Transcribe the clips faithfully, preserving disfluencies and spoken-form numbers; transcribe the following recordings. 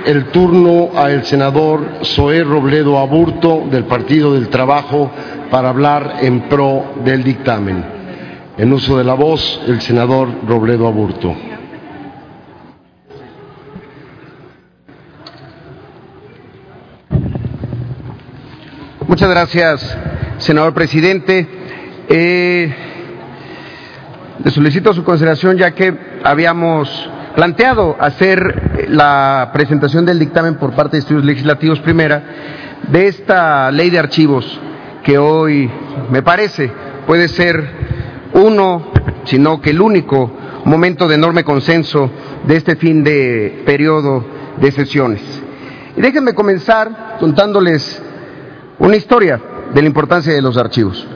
el turno al senador Zoé Robledo Aburto, del Partido del Trabajo, para hablar en pro del dictamen. En uso de la voz, el senador Robledo Aburto. Muchas gracias, senador presidente. Eh, le solicito su consideración, ya que habíamos planteado hacer la presentación del dictamen por parte de Estudios Legislativos Primera de esta ley de archivos, que hoy me parece puede ser uno, sino que el único momento de enorme consenso de este fin de periodo de sesiones. Y déjenme comenzar contándoles una historia de la importancia de los archivos.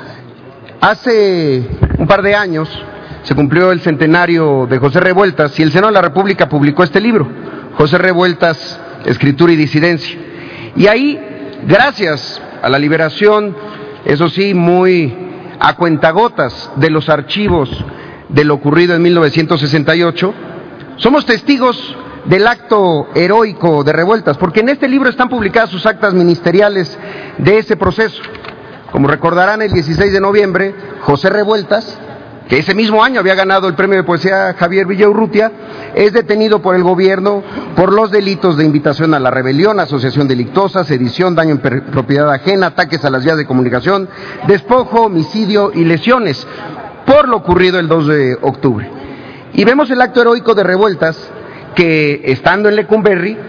Hace un par de años se cumplió el centenario de José Revueltas y el Senado de la República publicó este libro, José Revueltas, Escritura y Disidencia. Y ahí, gracias a la liberación, eso sí, muy a cuentagotas, de los archivos de lo ocurrido en mil novecientos sesenta y ocho, somos testigos del acto heroico de Revueltas, porque en este libro están publicadas sus actas ministeriales de ese proceso. Como recordarán, el dieciséis de noviembre, José Revueltas, que ese mismo año había ganado el premio de poesía Javier Villaurrutia, es detenido por el gobierno por los delitos de invitación a la rebelión, asociación delictuosa, sedición, daño en propiedad ajena, ataques a las vías de comunicación, despojo, homicidio y lesiones, por lo ocurrido el dos de octubre. Y vemos el acto heroico de Revueltas, que estando en Lecumberri,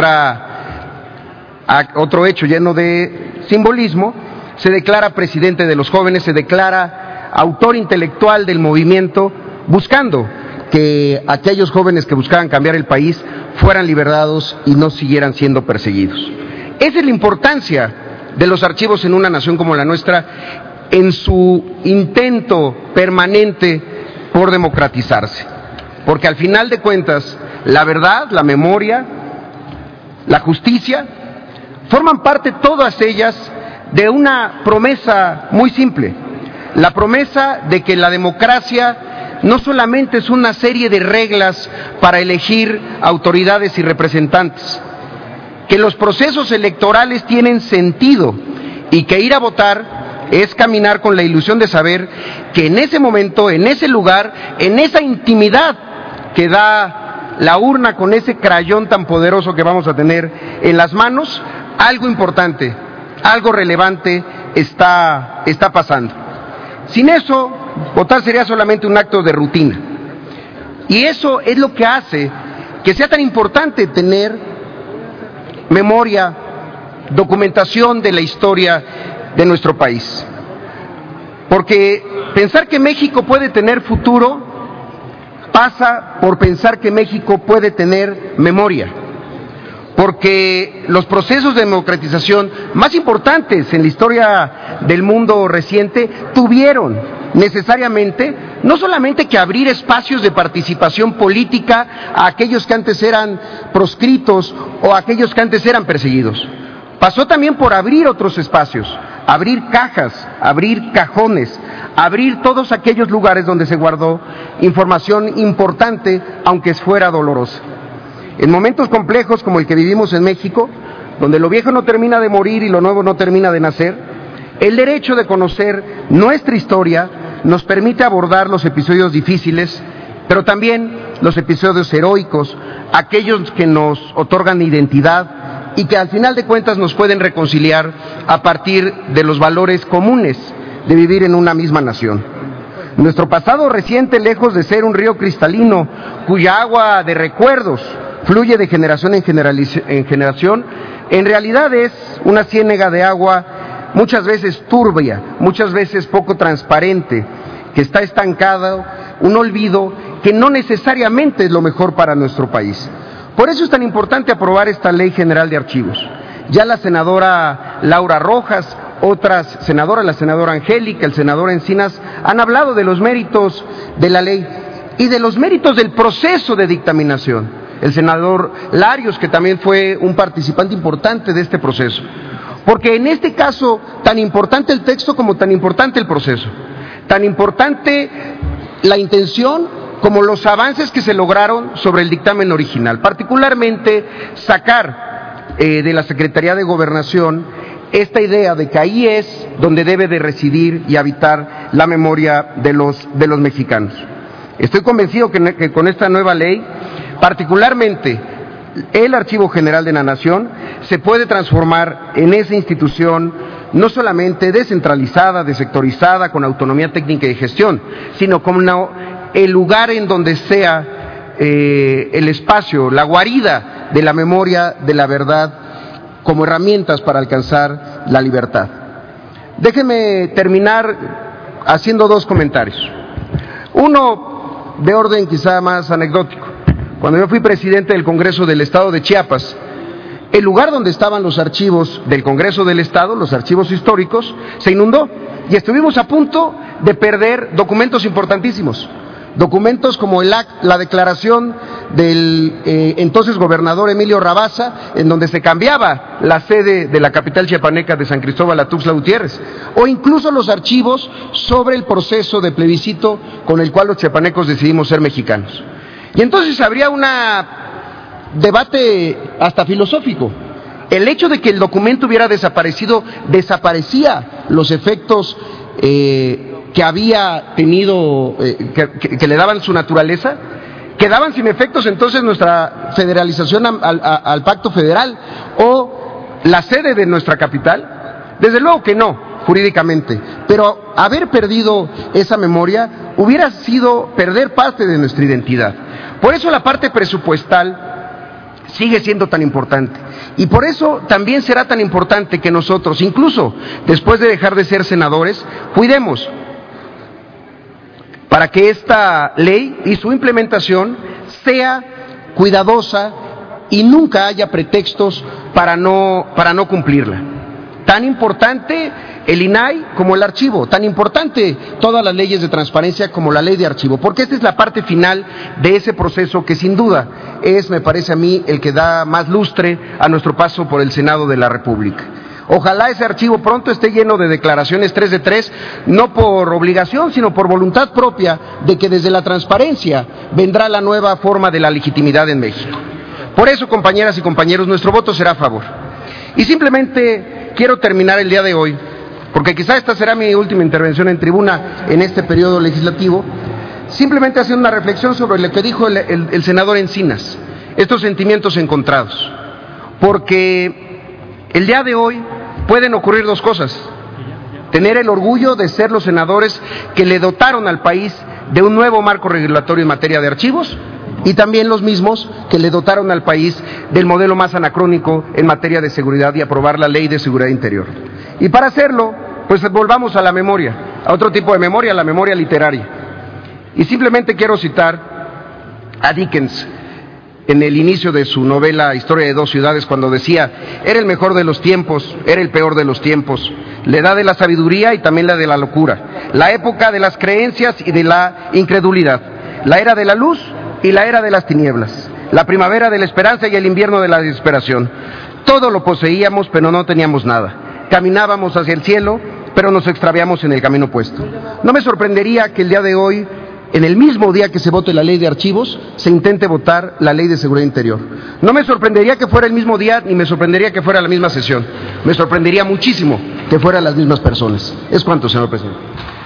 otra, otro hecho lleno de simbolismo, se declara presidente de los jóvenes, se declara autor intelectual del movimiento, buscando que aquellos jóvenes que buscaban cambiar el país fueran liberados y no siguieran siendo perseguidos. Esa es la importancia de los archivos en una nación como la nuestra, en su intento permanente por democratizarse, porque al final de cuentas, la verdad, la memoria, la justicia, forman parte todas ellas de una promesa muy simple, la promesa de que la democracia no solamente es una serie de reglas para elegir autoridades y representantes, que los procesos electorales tienen sentido y que ir a votar es caminar con la ilusión de saber que en ese momento, en ese lugar, en esa intimidad que da la urna con ese crayón tan poderoso que vamos a tener en las manos, algo importante, algo relevante está, está pasando. Sin eso, votar sería solamente un acto de rutina. Y eso es lo que hace que sea tan importante tener memoria, documentación de la historia de nuestro país. Porque pensar que México puede tener futuro pasa por pensar que México puede tener memoria, porque los procesos de democratización más importantes en la historia del mundo reciente tuvieron necesariamente no solamente que abrir espacios de participación política a aquellos que antes eran proscritos o a aquellos que antes eran perseguidos, pasó también por abrir otros espacios, abrir cajas, abrir cajones, abrir todos aquellos lugares donde se guardó información importante, aunque fuera dolorosa. En momentos complejos como el que vivimos en México, donde lo viejo no termina de morir y lo nuevo no termina de nacer, el derecho de conocer nuestra historia nos permite abordar los episodios difíciles, pero también los episodios heroicos, aquellos que nos otorgan identidad y que al final de cuentas nos pueden reconciliar a partir de los valores comunes de vivir en una misma nación. Nuestro pasado reciente, lejos de ser un río cristalino cuya agua de recuerdos fluye de generación en, en generación, en realidad es una ciénaga de agua muchas veces turbia, muchas veces poco transparente, que está estancado, un olvido que no necesariamente es lo mejor para nuestro país. Por eso es tan importante aprobar esta Ley General de Archivos. Ya la senadora Laura Rojas, otras senadoras, la senadora Angélica, el senador Encinas, han hablado de los méritos de la ley y de los méritos del proceso de dictaminación. El senador Larios, que también fue un participante importante de este proceso. Porque en este caso, tan importante el texto como tan importante el proceso, tan importante la intención como los avances que se lograron sobre el dictamen original, particularmente sacar eh, de la Secretaría de Gobernación esta idea de que ahí es donde debe de residir y habitar la memoria de los, de los mexicanos. Estoy convencido que, que con esta nueva ley, particularmente el Archivo General de la Nación, se puede transformar en esa institución no solamente descentralizada, desectorizada, con autonomía técnica y gestión, sino como una, el lugar en donde sea eh, el espacio, la guarida de la memoria, de la verdad, como herramientas para alcanzar la libertad. Déjenme terminar haciendo dos comentarios. Uno de orden quizá más anecdótico. Cuando yo fui presidente del Congreso del Estado de Chiapas, el lugar donde estaban los archivos del Congreso del Estado, los archivos históricos, se inundó y estuvimos a punto de perder documentos importantísimos. Documentos como el act, la declaración del eh, entonces gobernador Emilio Rabasa, en donde se cambiaba la sede de la capital chiapaneca de San Cristóbal a Tuxtla Gutiérrez, o incluso los archivos sobre el proceso de plebiscito con el cual los chiapanecos decidimos ser mexicanos. Y entonces habría un debate hasta filosófico. El hecho de que el documento hubiera desaparecido, desaparecía los efectos eh, que había tenido, eh, que, que, que le daban su naturaleza, quedaban sin efectos entonces nuestra federalización al, al, al pacto federal o la sede de nuestra capital. Desde luego que no, jurídicamente, pero haber perdido esa memoria hubiera sido perder parte de nuestra identidad. Por eso la parte presupuestal sigue siendo tan importante, y por eso también será tan importante que nosotros, incluso después de dejar de ser senadores, cuidemos para que esta ley y su implementación sea cuidadosa y nunca haya pretextos para no, para no cumplirla. Tan importante el I N A I como el archivo, tan importante todas las leyes de transparencia como la ley de archivo, porque esta es la parte final de ese proceso que sin duda es, me parece a mí, el que da más lustre a nuestro paso por el Senado de la República. Ojalá ese archivo pronto esté lleno de declaraciones tres de tres, no por obligación, sino por voluntad propia de que desde la transparencia vendrá la nueva forma de la legitimidad en México. Por eso, compañeras y compañeros, nuestro voto será a favor. Y simplemente quiero terminar el día de hoy, porque quizá esta será mi última intervención en tribuna en este periodo legislativo, simplemente haciendo una reflexión sobre lo que dijo el, el, el senador Encinas, estos sentimientos encontrados, porque el día de hoy pueden ocurrir dos cosas: tener el orgullo de ser los senadores que le dotaron al país de un nuevo marco regulatorio en materia de archivos, y también los mismos que le dotaron al país del modelo más anacrónico en materia de seguridad y aprobar la Ley de Seguridad Interior. Y para hacerlo, pues volvamos a la memoria, a otro tipo de memoria, la memoria literaria. Y simplemente quiero citar a Dickens en el inicio de su novela Historia de dos ciudades, cuando decía: era el mejor de los tiempos, era el peor de los tiempos, la edad de la sabiduría y también la de la locura, la época de las creencias y de la incredulidad, la era de la luz y la era de las tinieblas, la primavera de la esperanza y el invierno de la desesperación. Todo lo poseíamos, pero no teníamos nada. Caminábamos hacia el cielo, pero nos extraviamos en el camino opuesto. No me sorprendería que el día de hoy, en el mismo día que se vote la ley de archivos, se intente votar la ley de seguridad interior. No me sorprendería que fuera el mismo día, ni me sorprendería que fuera la misma sesión. Me sorprendería muchísimo que fueran las mismas personas. Es cuanto, señor presidente.